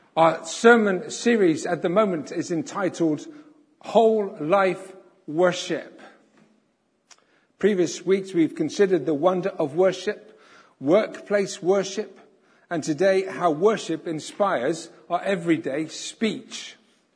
Our sermon series at the moment is entitled Whole Life Worship. Previous weeks we've considered the wonder of worship, workplace worship, and today how worship inspires our everyday speech.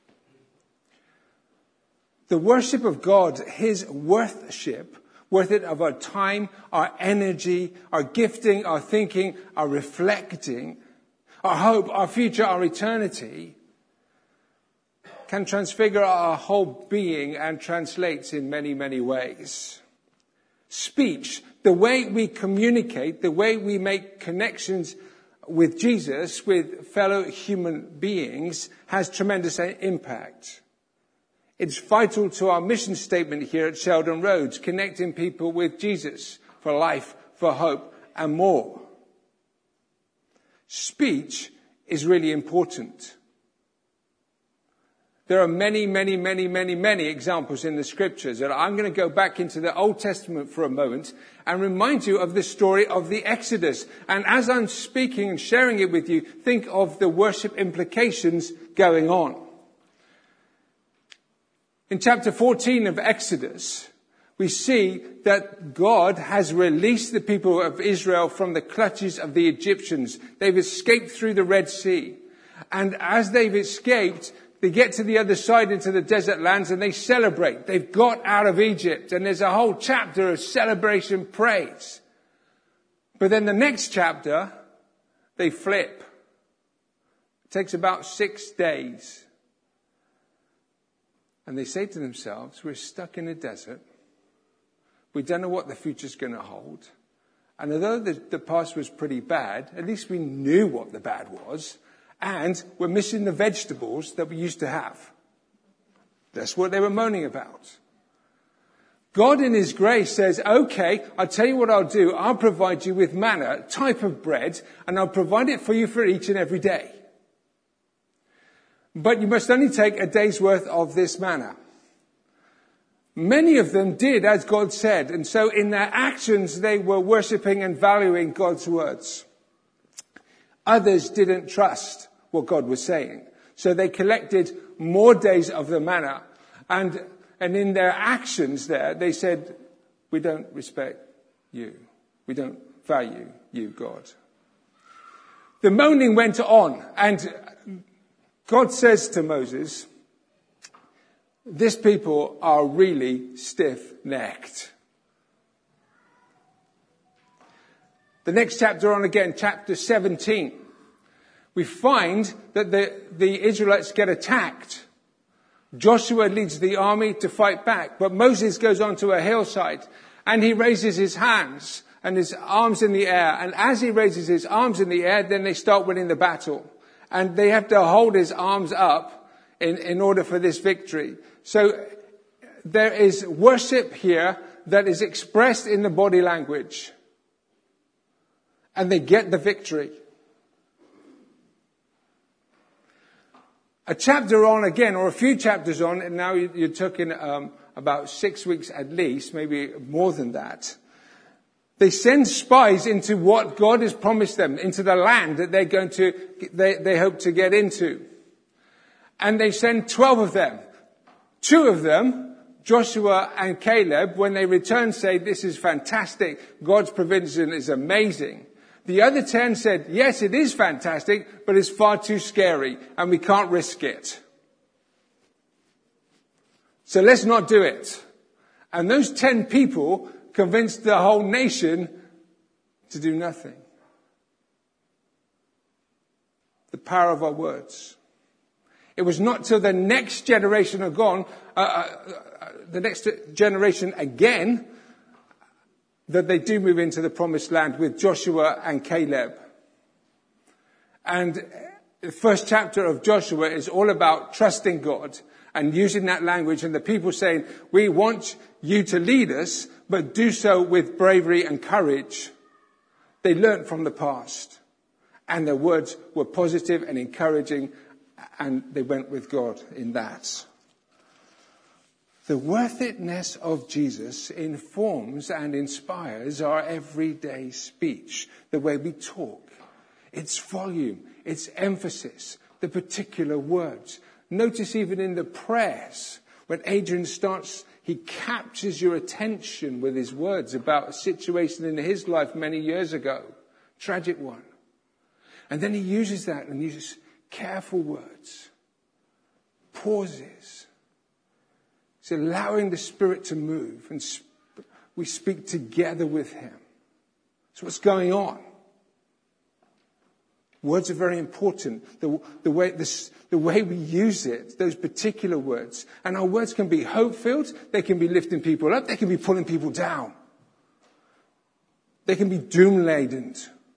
The worship of God, His worthship, worth it of our time, our energy, our gifting, our thinking, our reflecting, our hope, our future, our eternity, can transfigure our whole being and translates in many, many ways. Speech, the way we communicate, the way we make connections with Jesus, with fellow human beings, has tremendous impact. It's vital to our mission statement here at Sheldon Roads, connecting people with Jesus for life, for hope, and more. Speech is really important. There are many, many, many, many, many examples in the scriptures. And I'm going to go back into the Old Testament for a moment and remind you of the story of the Exodus. And as I'm speaking and sharing it with you, think of the worship implications going on. In chapter 14 of Exodus, we see that God has released the people of Israel from the clutches of the Egyptians. They've escaped through the Red Sea. And as they've escaped, they get to the other side into the desert lands and they celebrate. They've got out of Egypt, and there's a whole chapter of celebration, praise. But then the next chapter, they flip. It takes about 6 days. And they say to themselves, we're stuck in a desert. We don't know what the future's going to hold. And although the past was pretty bad, at least we knew what the bad was. And we're missing the vegetables that we used to have. That's what they were moaning about. God in His grace says, okay, I'll tell you what I'll do. I'll provide you with manna, type of bread, and I'll provide it for you for each and every day. But you must only take a day's worth of this manna. Many of them did as God said, and so in their actions they were worshipping and valuing God's words. Others didn't trust what God was saying, so they collected more days of the manna, and in their actions there they said, we don't respect you, we don't value you, God. The moaning went on, and God says to Moses, this people are really stiff-necked. The next chapter on again, chapter 17, we find that the Israelites get attacked. Joshua leads the army to fight back, but Moses goes onto a hillside and he raises his hands and his arms in the air. And as he raises his arms in the air, then they start winning the battle. And they have to hold his arms up in order for this victory. So there is worship here that is expressed in the body language. And they get the victory. A chapter on again, or a few chapters on, and now you're talking about 6 weeks at least, maybe more than that. They send spies into what God has promised them, into the land that they hope to get into. And they send 12 of them. 2 of them, Joshua and Caleb, when they return, say, this is fantastic. God's provision is amazing. The other 10 said, yes, it is fantastic, but it's far too scary and we can't risk it. So let's not do it. And those 10 people convinced the whole nation to do nothing. The power of our words. It was not till the next generation had gone, the next generation again, that they do move into the promised land with Joshua and Caleb. And the first chapter of Joshua is all about trusting God and using that language, and the people saying, we want you to lead us, but do so with bravery and courage. They learnt from the past, and their words were positive and encouraging, and they went with God in that. The worth itness of Jesus informs and inspires our everyday speech, the way we talk, its volume, its emphasis, the particular words. Notice even in the prayers, when Adrian starts, he captures your attention with his words about a situation in his life many years ago. Tragic one. And then he uses that and uses careful words. Pauses. He's allowing the Spirit to move, and we speak together with him. So what's going on? Words are very important. The way we use it, those particular words. And our words can be hope-filled. They can be lifting people up. They can be pulling people down. They can be doom-laden.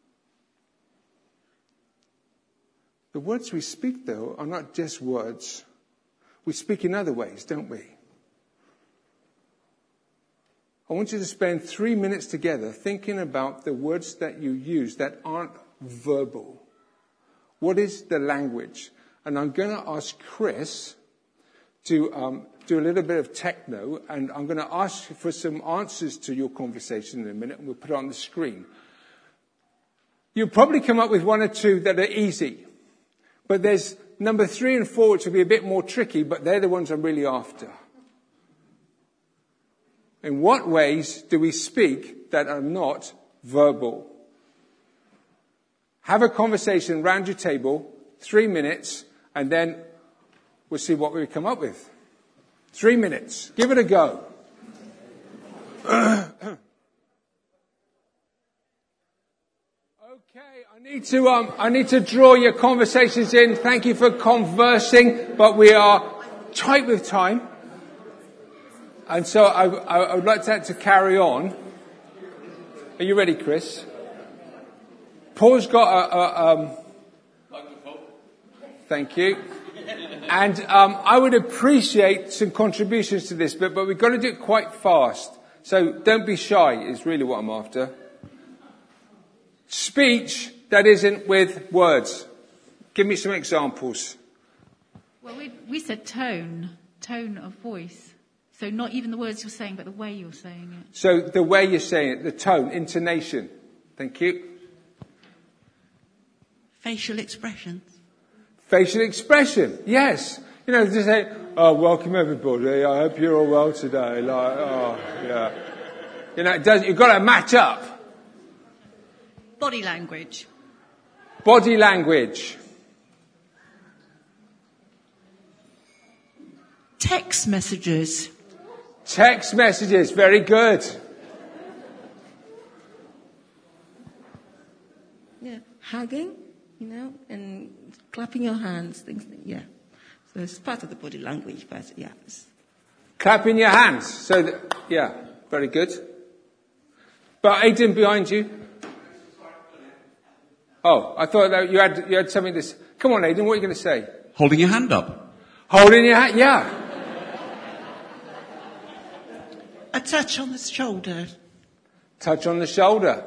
The words we speak, though, are not just words. We speak in other ways, don't we? I want you to spend 3 minutes together thinking about the words that you use that aren't verbal. What is the language? And I'm going to ask Chris to do a little bit of techno, and I'm going to ask for some answers to your conversation in a minute, and we'll put it on the screen. You'll probably come up with one or two that are easy. But there's number 3 and 4, which will be a bit more tricky, but they're the ones I'm really after. In what ways do we speak that are not verbal? Have a conversation round your table, 3 minutes, and then we'll see what we come up with. 3 minutes. Give it a go. Okay, I need to draw your conversations in. Thank you for conversing, but we are tight with time. And so I would like that to carry on. Are you ready, Chris? Paul's got a microphone. Thank you. And I would appreciate some contributions to this, but we've got to do it quite fast. So don't be shy is really what I'm after. Speech that isn't with words. Give me some examples. Well, we said tone of voice. So not even the words you're saying, but the way you're saying it. So the way you're saying it, the tone, intonation. Thank you. Facial expressions. Facial expression, yes. You know, to say, "Oh, welcome everybody. I hope you're all well today." Like, oh, yeah. You know, you've got to match up. Body language. Body language. Text messages. Text messages, very good. Yeah, hugging, you know, and clapping your hands, things, yeah. So it's part of the body language, but yeah. Clapping your hands. So, yeah, very good. But Aidan behind you. Oh, I thought that you had something to say. Come on, Aidan, what are you going to say? Holding your hand up. Holding your hand, yeah. A touch on the shoulder. Touch on the shoulder.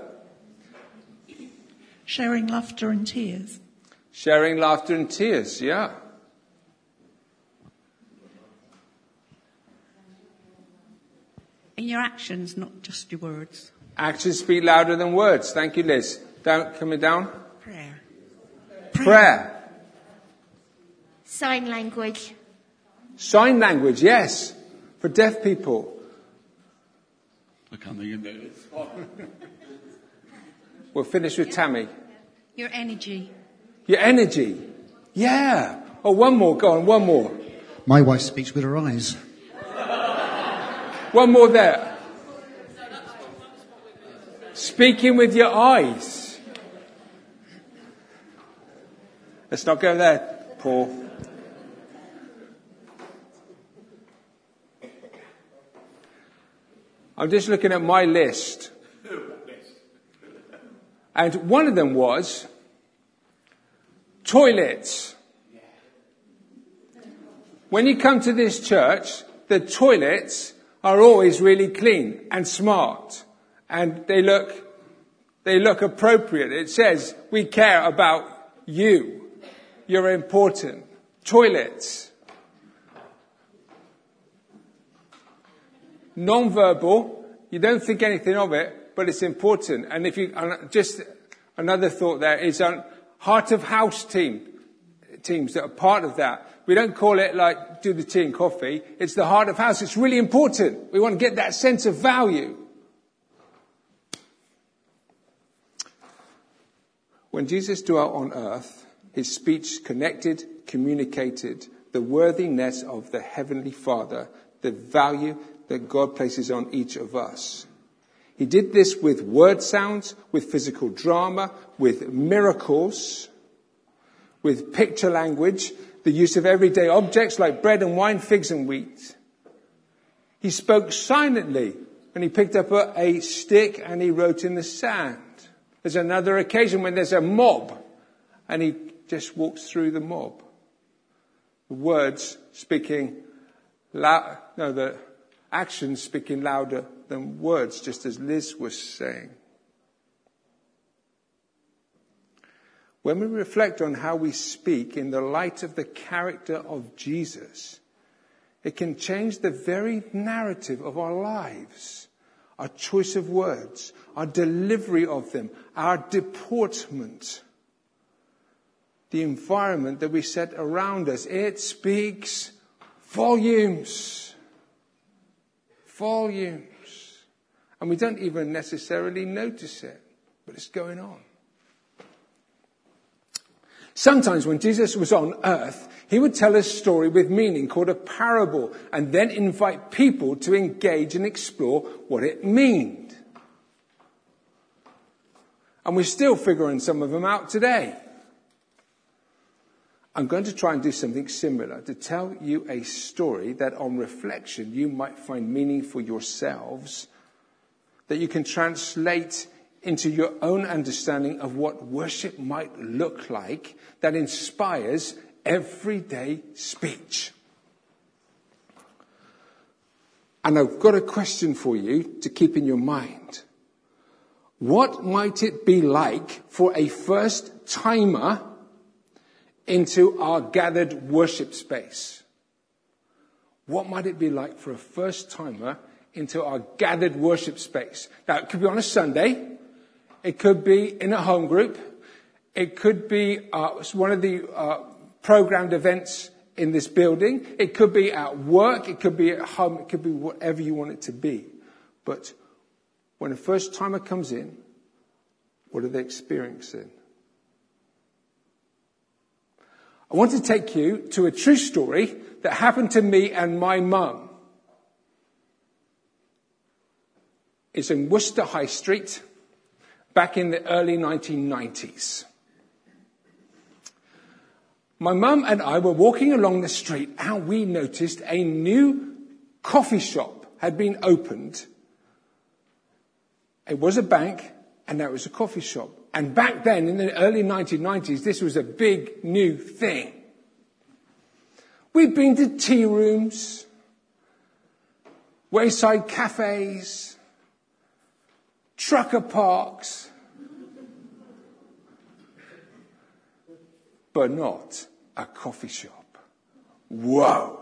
Sharing laughter and tears. Sharing laughter and tears, yeah. In your actions, not just your words. Actions speak louder than words. Thank you, Liz. Coming down. Prayer. Sign language. Sign language, yes. For deaf people. I can't think of it. We'll finish with Tammy. Your energy. Your energy. Yeah. Oh, one more. Go on, one more. My wife speaks with her eyes. One more there. Speaking with your eyes. Let's not go there, Paul. I'm just looking at my list. And one of them was toilets. When you come to this church, the toilets are always really clean and smart. And they look appropriate. It says, we care about you. You're important. Toilets. Non-verbal, you don't think anything of it, but it's important. And just another thought there is heart of house team. teams that are part of that. We don't call it like do the tea and coffee. It's the heart of house. It's really important. We want to get that sense of value. When Jesus dwelt on earth, his speech connected, communicated the worthiness of the Heavenly Father, the value that God places on each of us. He did this with word sounds, with physical drama, with miracles, with picture language, the use of everyday objects like bread and wine, figs and wheat. He spoke silently when he picked up a stick and he wrote in the sand. There's another occasion when there's a mob and he just walks through the mob. The words speaking the actions speaking louder than words, just as Liz was saying. When we reflect on how we speak in the light of the character of Jesus, it can change the very narrative of our lives. Our choice of words, our delivery of them, our deportment, the environment that we set around us. It speaks volumes. Volumes. And we don't even necessarily notice it, but it's going on. Sometimes when Jesus was on earth, he would tell a story with meaning called a parable and then invite people to engage and explore what it meant. And we're still figuring some of them out today. I'm going to try and do something similar, to tell you a story that on reflection you might find meaning for yourselves, that you can translate into your own understanding of what worship might look like, that inspires everyday speech. And I've got a question for you to keep in your mind. What might it be like for a first-timer into our gathered worship space? What might it be like for a first-timer into our gathered worship space? Now, it could be on a Sunday. It could be in a home group. It could be one of the programmed events in this building. It could be at work. It could be at home. It could be whatever you want it to be. But when a first-timer comes in, what are they experiencing? I want to take you to a true story that happened to me and my mum. It's in Worcester High Street back in the early 1990s. My mum and I were walking along the street and we noticed a new coffee shop had been opened. It was a bank and now it was a coffee shop. And back then, in the early 1990s, this was a big new thing. We'd been to tea rooms, wayside cafes, trucker parks, but not a coffee shop. Whoa!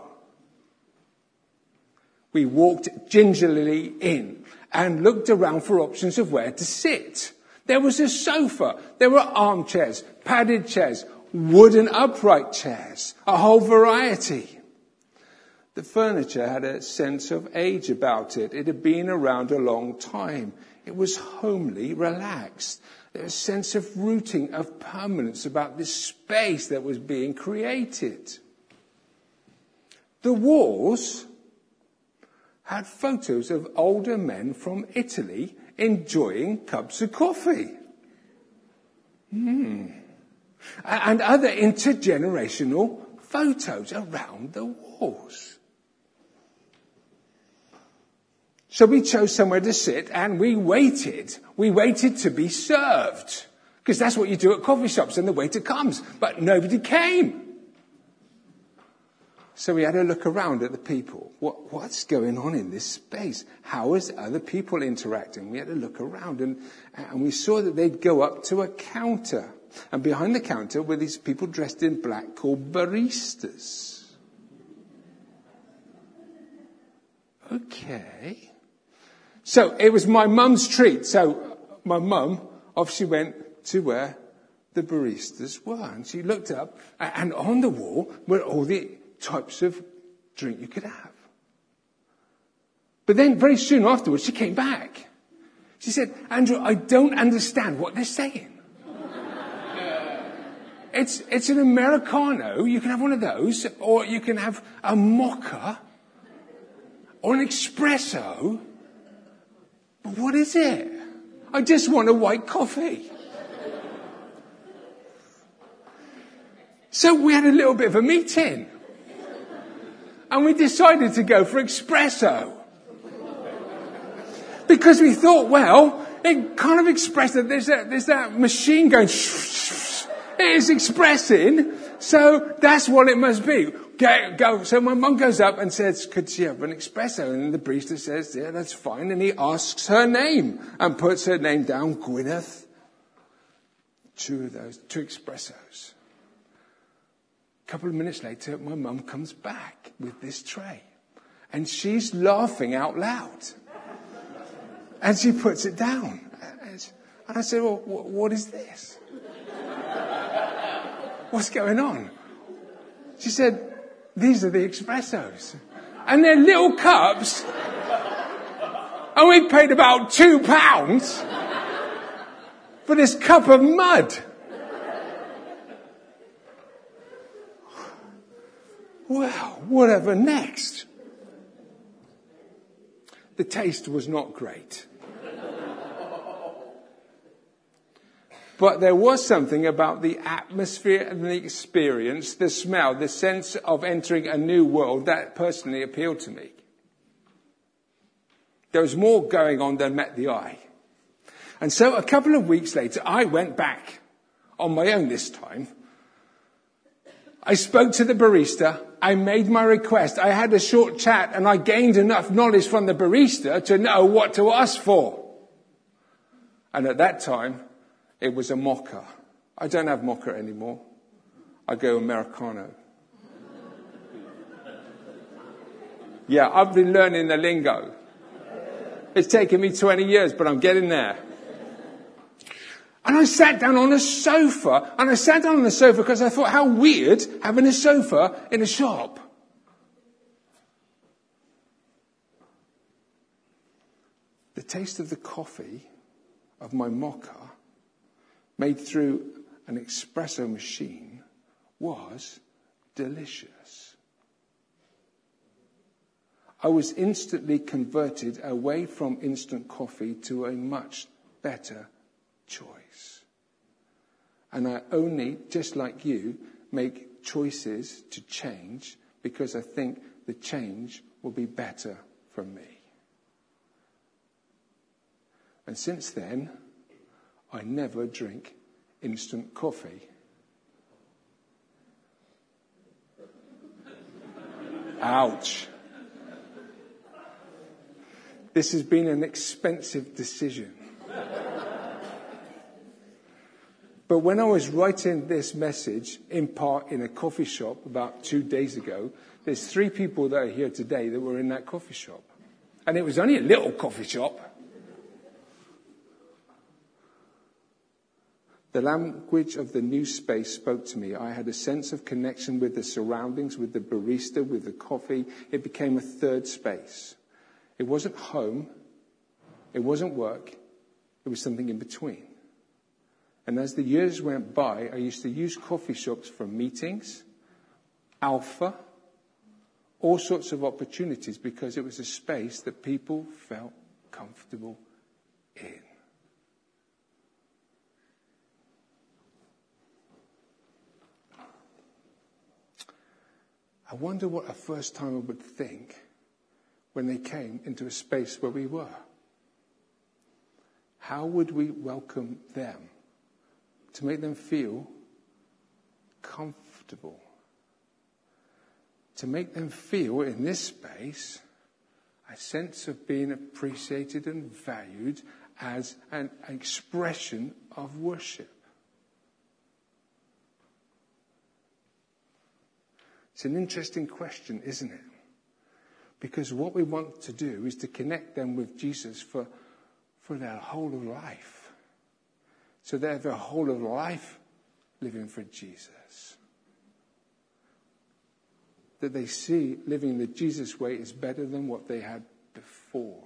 We walked gingerly in and looked around for options of where to sit. There was a sofa, there were armchairs, padded chairs, wooden upright chairs, a whole variety. The furniture had a sense of age about it. It had been around a long time. It was homely, relaxed. There was a sense of rooting, of permanence about this space that was being created. The walls had photos of older men from Italy enjoying cups of coffee. And other intergenerational photos around the walls. So we chose somewhere to sit and we waited. We waited to be served. Because that's what you do at coffee shops, and the waiter comes. But nobody came. So we had a look around at the people. What's going on in this space? How is other people interacting? We had a look around and we saw that they'd go up to a counter. And behind the counter were these people dressed in black called baristas. Okay. So it was my mum's treat. So my mum obviously went to where the baristas were. And she looked up, and on the wall were all the types of drink you could have. But then very soon afterwards, she came back. She said, Andrew, I don't understand what they're saying. It's an Americano. You can have one of those, or you can have a mocha, or an espresso. But what is it? I just want a white coffee. So we had a little bit of a meeting. And we decided to go for espresso. Because we thought, well, it kind of expressed that there's that machine going, it is expressing, so that's what it must be. Go. So my mum goes up and says, could she have an espresso? And the barista says, yeah, that's fine. And he asks her name and puts her name down, Gwyneth. 2 of those, 2 espressos. A couple of minutes later, my mum comes back with this tray. And she's laughing out loud. And she puts it down. And I said, well, what is this? What's going on? She said, these are the espressos. And they're little cups. And we paid about £2 for this cup of mud. Well, whatever next? The taste was not great. But there was something about the atmosphere and the experience, the smell, the sense of entering a new world that personally appealed to me. There was more going on than met the eye. And so a couple of weeks later, I went back on my own this time. I spoke to the barista. I made my request. I had a short chat and I gained enough knowledge from the barista to know what to ask for. And at that time, it was a mocha. I don't have mocha anymore. I go Americano. Yeah, I've been learning the lingo. It's taken me 20 years, but I'm getting there. And I sat down on a sofa. And I sat down on the sofa because I thought, how weird having a sofa in a shop. The taste of the coffee of my mocha made through an espresso machine was delicious. I was instantly converted away from instant coffee to a much better choice. And I only, just like you, make choices to change because I think the change will be better for me. And since then, I never drink instant coffee. Ouch. This has been an expensive decision. But when I was writing this message, in part in a coffee shop about 2 days ago, there's 3 people that are here today that were in that coffee shop. And it was only a little coffee shop. The language of the new space spoke to me. I had a sense of connection with the surroundings, with the barista, with the coffee. It became a third space. It wasn't home. It wasn't work. It was something in between. And as the years went by, I used to use coffee shops for meetings, alpha, all sorts of opportunities because it was a space that people felt comfortable in. I wonder what a first-timer would think when they came into a space where we were. How would we welcome them to make them feel comfortable? To make them feel in this space a sense of being appreciated and valued as an expression of worship. It's an interesting question, isn't it? Because what we want to do is to connect them with Jesus for their whole of life. So they have a whole of life living for Jesus. That they see living the Jesus way is better than what they had before.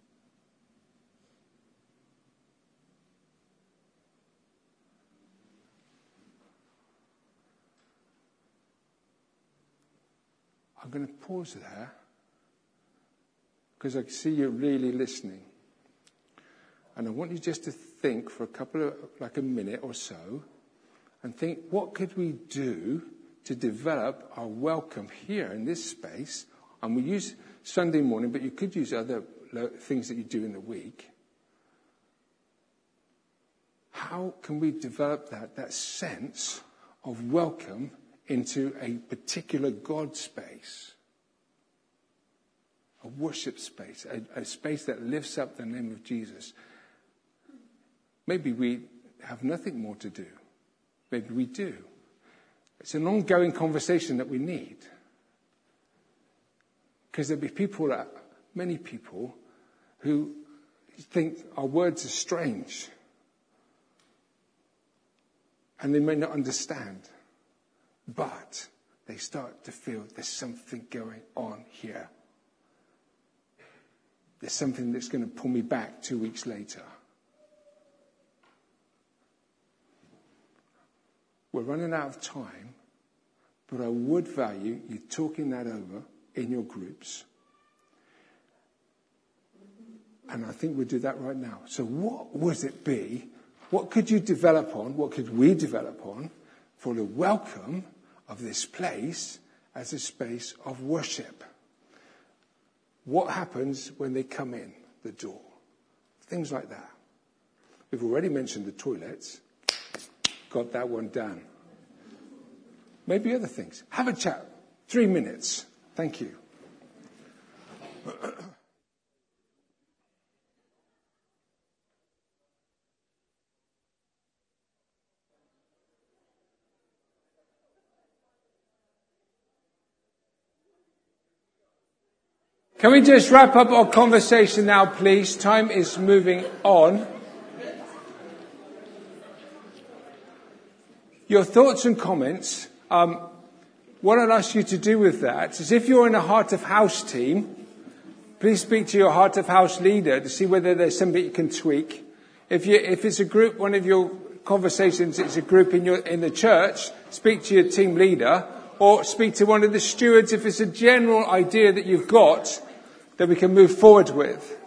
I'm going to pause there because I see you're really listening. And I want you just to think for a minute or so and think, what could we do to develop our welcome here in this space? And we use Sunday morning, but you could use other things that you do in the week. How can we develop that sense of welcome into a particular God space? A worship space, a space that lifts up the name of Jesus. Maybe we have nothing more to do. Maybe we do. It's an ongoing conversation that we need. Because there'll be many people who think our words are strange. And they may not understand. But they start to feel there's something going on here. There's something that's going to pull me back 2 weeks later. We're running out of time, but I would value you talking that over in your groups. And I think we'll do that right now. So what would it be? What could you develop on? What could we develop on for the welcome of this place as a space of worship? What happens when they come in the door? Things like that. We've already mentioned the toilets. Got that one down. Maybe other things. Have a chat. 3 minutes. Thank you. Can we just wrap up our conversation now, please? Time is moving on. Your thoughts and comments, what I'd ask you to do with that is if you're in a Heart of House team, please speak to your Heart of House leader to see whether there's something you can tweak. If it's a group, one of your conversations, it's a group in the church, speak to your team leader or speak to one of the stewards if it's a general idea that you've got that we can move forward with.